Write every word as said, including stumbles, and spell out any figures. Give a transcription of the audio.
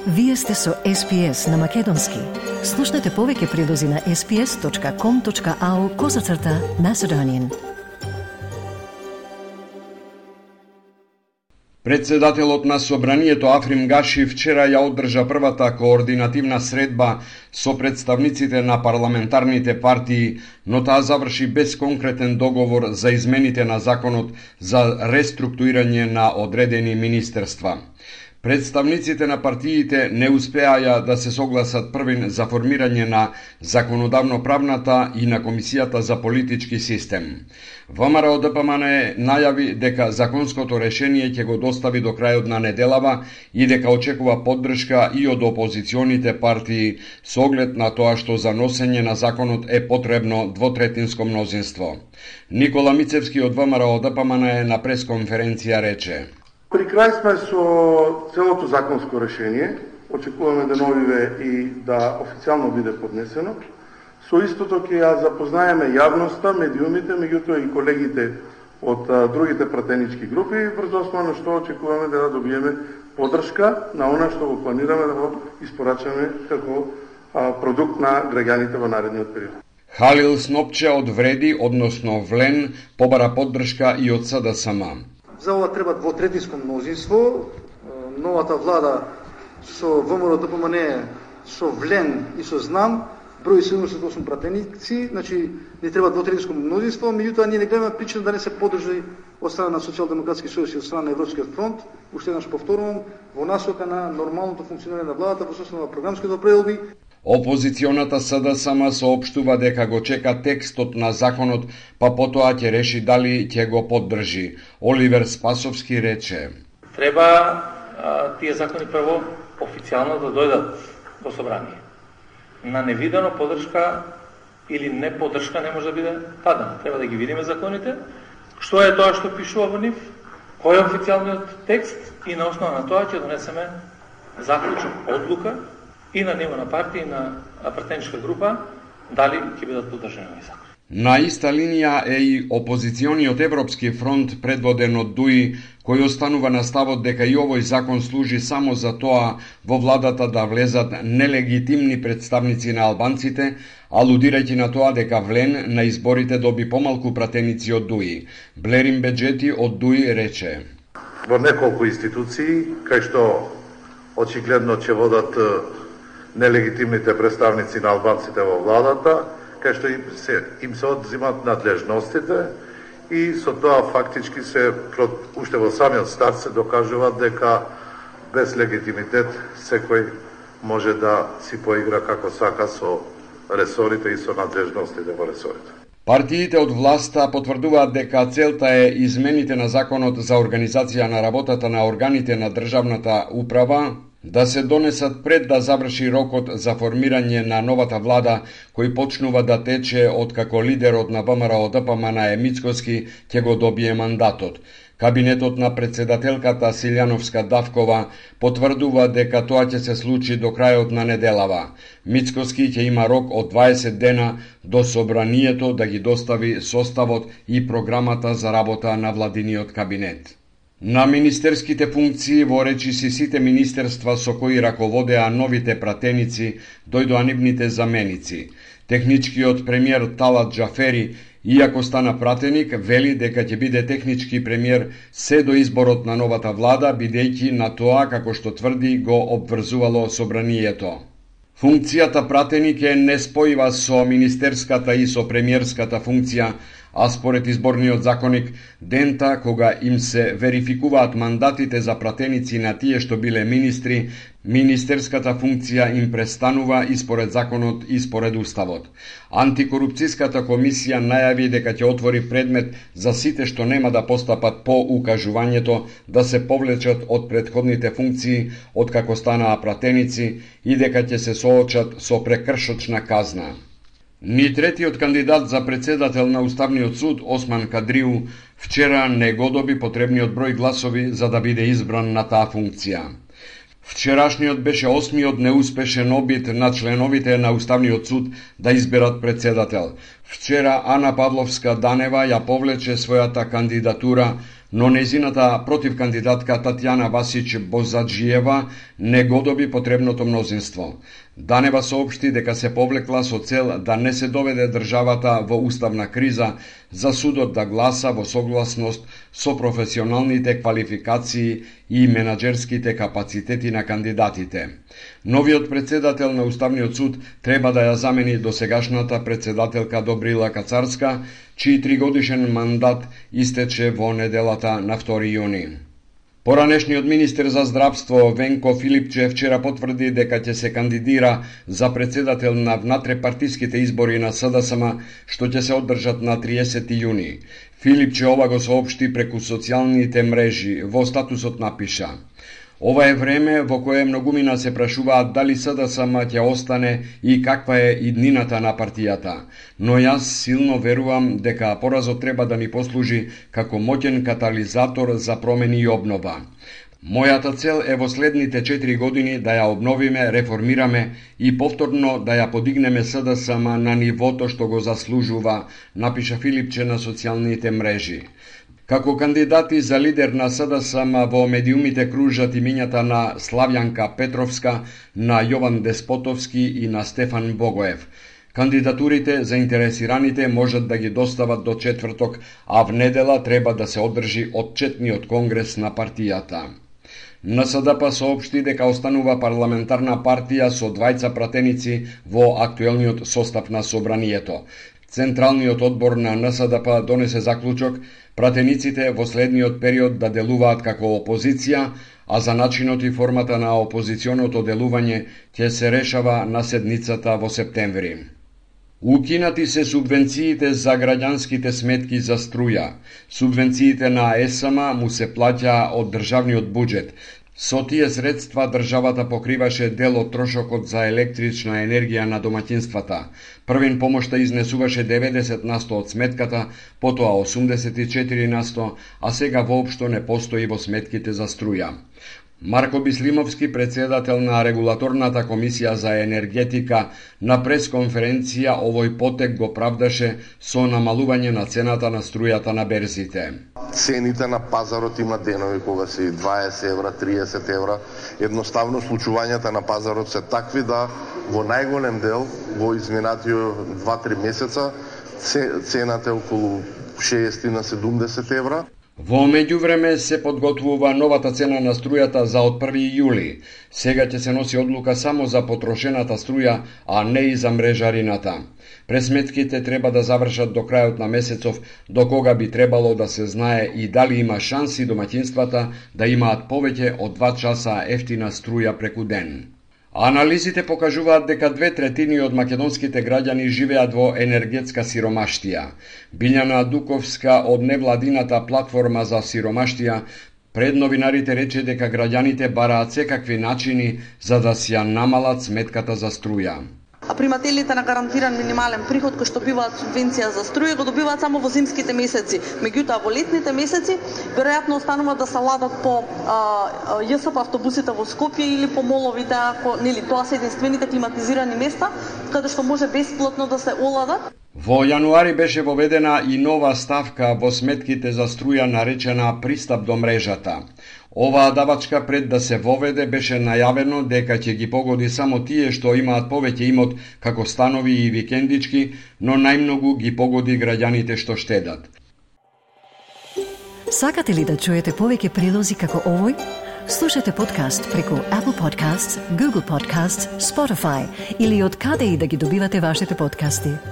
Вие сте со Ес Би Ес на Македонски. Слушнете повеќе прилози на ес би ес точка ком точка ау козацрта Macedonian. Председателот на Собранието Африм Гаши вчера ја одржа првата координативна средба со представниците на парламентарните партии, но таа заврши без конкретен договор за измените на законот за реструктурирање на одредени министерства. Представниците на партиите не успеаја да се согласат првин за формирање на законодавно-правната и на Комисијата за политички систем. ВМРО Д П М Н најави дека законското решение ќе го достави до крајот на неделава и дека очекува поддршка и од опозиционите партии со оглед на тоа што за носење на законот е потребно двотретинско мнозинство. Никола Мицевски од ВМРО Д П М Н на пресконференција рече: При крај сме со целото законско решение, очекуваме деновиве и да официјално биде поднесено. Со истото ќе ја запознаеме јавноста, медиумите, меѓутоа и колегите од а, другите пратенички групи, врз основа на што очекуваме да добиеме поддршка на она што го планираме да го испорачаме како а, продукт на граѓаните во наредниот период. Халил Снопче од Вреди, односно Влен, побара поддршка и од С Д С М. За ова треба двотретинско мнозинство. Новата влада со ВМРО Д П М Н, со Влен и со Знам број седумдесет и осум пратеници, значи не треба двотретинско мнозинство, меѓутоа ние не гледаме причина да не се поддржи од страна на Социјалдемократски сојуз и од страна на Европскиот фронт, уште еднаш повторувам, во насока на нормалното функционирање на владата во состојба на програмските определби. Опозиционата С Д С М соопштува дека го чека текстот на законот, па потоа ќе реши дали ќе го поддржи. Оливер Спасовски рече: Треба а, тие закони прво официјално да дојдат до собрание. На невидено поддршка или не поддршка не може да биде дадена. Треба да ги видиме законите, што е тоа што пишува во нив, кој е официјалниот текст и на основа на тоа ќе донесеме заклучок, одлука и на ниво на партија и на пратеничка група дали ќе бидат поддржани овие закони. На иста линија е и опозициониот Европски фронт предводен од Дуи, кој останува на ставот дека и овој закон служи само за тоа во владата да влезат нелегитимни представници на албанците, алудирајќи на тоа дека Влен на изборите доби помалку пратеници од Дуи. Блерин Беджети од Дуи рече: Во неколку институции, кај што очигледно ќе водат нелегитимните представници на албанците во владата, кај што им се, им се одзимат надлежностите и со тоа фактички се, уште во самиот старт се докажува дека без легитимитет секој може да си поигра како сака со ресорите и со надлежностите во ресорите. Партиите од власта потврдуваат дека целта е измените на законот за организација на работата на органите на државната управа да се донесат пред да заврши рокот за формирање на новата влада, кој почнува да тече откако лидерот на ВМРО Д П М Н Мицкоски ќе го добие мандатот. Кабинетот на председателката Силјановска Давкова потврдува дека тоа ќе се случи до крајот на неделава. Мицкоски ќе има рок од дваесет дена до собранието да ги достави составот и програмата за работа на владиниот кабинет. На министерските функции во речиси сите министерства со кои раководеа новите пратеници дојдоа нивните заменици. Техничкиот премиер Талат Џафери, иако стана пратеник, вели дека ќе биде технички премиер се до изборот на новата влада, бидејќи на тоа, како што тврди, го обврзувало собранието. Функцијата пратеник е неспојива со министерската и со премиерската функција, а според изборниот законник, дента кога им се верификуваат мандатите за пратеници на тие што биле министри, министерската функција им престанува и според законот и според уставот. Антикорупцијската комисија најави дека ќе отвори предмет за сите што нема да постапат по укажувањето да се повлечат од претходните функции откако станаа пратеници и дека ќе се соочат со прекршочна казна. Ни третиот кандидат за председател на Уставниот суд, Осман Кадриу, вчера не го доби потребниот број гласови за да биде избран на таа функција. Вчерашниот беше осмиот неуспешен обид на членовите на Уставниот суд да изберат председател. Вчера Ана Павловска Данева ја повлече својата кандидатура, но незината противкандидатка Татјана Васич Бозаджиева не го доби потребното мнозинство. Данева соопшти дека се повлекла со цел да не се доведе државата во уставна криза, за судот да гласа во согласност со професионалните квалификации и менаџерските капацитети на кандидатите. Новиот председател на Уставниот суд треба да ја замени досегашната председателка Добрила Кацарска, чиј тригодишен мандат истече во неделата на втори јуни. Поранешниот министер за здравство Венко Филипче вчера потврди дека ќе се кандидира за председател на внатрепартиските избори на СДСМ, што ќе се одржат на триесети јуни. Филипче ова го соопшти преку социјалните мрежи, во статусот напиша: "Ова е време во кое многумина се прашуваат дали СДСМ ќе остане и каква е иднината на партијата, но јас силно верувам дека поразот треба да ни послужи како моќен катализатор за промени и обнова. Мојата цел е во следните четири години да ја обновиме, реформираме и повторно да ја подигнеме СДСМ на нивото што го заслужува", напиша Филипче на социјалните мрежи. Како кандидати за лидер на СДСМ во медиумите кружат имињата на Славјанка Петровска, на Јован Деспотовски и на Стефан Богоев. Кандидатурите заинтересираните можат да ги достават до четврток, а в недела треба да се одржи отчетниот конгрес на партијата. НСДП соопшти дека останува парламентарна партија со двајца пратеници во актуелниот состав на собранието. Централниот одбор на НСДП донесе заклучок пратениците во следниот период да делуваат како опозиција, а за начинот и формата на опозиционото делување ќе се решава на седницата во септември. Укинати се субвенциите за граѓанските сметки за струја. Субвенциите на ЕСМ му се плаќа од државниот буџет. Со тие средства државата покриваше дел од трошокот за електрична енергија на домаќинствата. Првин помошта изнесуваше деветдесет на сто од сметката, потоа осумдесет и четири на сто, а сега воопшто не постои во сметките за струја. Марко Бислимовски, председател на Регулаторната комисија за енергетика, на пресконференција овој потек го правдаше со намалување на цената на струјата на берзите. Цените на пазарот има денови кога се дваесет евра, триесет евра. Едноставно случувањата на пазарот се такви да во најголем дел во изминатиот два-три месеца цената е околу шеесет на седумдесет евра. Во меѓувреме се подготвува новата цена на струјата за од први јули. Сега ќе се носи одлука само за потрошената струја, а не и за мрежарината. Пресметките треба да завршат до крајот на месецов, до кога би требало да се знае и дали има шанси домаќинствата да имаат повеќе од два часа ефтина струја преку ден. Анализите покажуваат дека две третини од македонските граѓани живеат во енергетска сиромаштија. Билјана Дуковска од невладината платформа за сиромаштија пред новинарите рече дека граѓаните бараат секакви начини за да си ја намалат сметката за струја. А примателите на гарантиран минимален приход кои што биваат субвенција за струја го добиваат само во зимските месеци. Меѓутоа во летните месеци веројатно остануваат да се ладат по а, ЈСП автобусите во Скопје или по моловите, ако нели тоа се единствените климатизирани места каде што може бесплатно да се оладат. Во јануари беше воведена и нова ставка во сметките за струја наречена пристап до мрежата. Оваа давачка пред да се воведе беше најавено дека ќе ги погоди само тие што имаат повеќе имот како станови и викендички, но најмногу ги погоди граѓаните што штедат. Сакате ли да чуете повеќе прилози како овој? Слушате подкаст преку Apple Podcasts, Google Podcasts, Spotify или од каде и да ги добивате вашите подкасти.